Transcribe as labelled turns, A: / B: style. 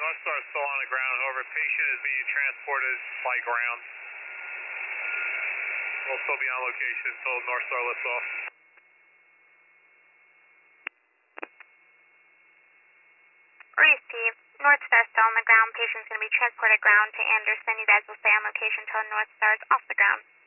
A: North Star is still on the ground. However, patient is being transported by ground. We'll still be on location until North Star lifts off.
B: Breeze team, North Star still on the ground. Patient's going to be transported ground to Anderson. You guys will stay on location until North Star is off the ground.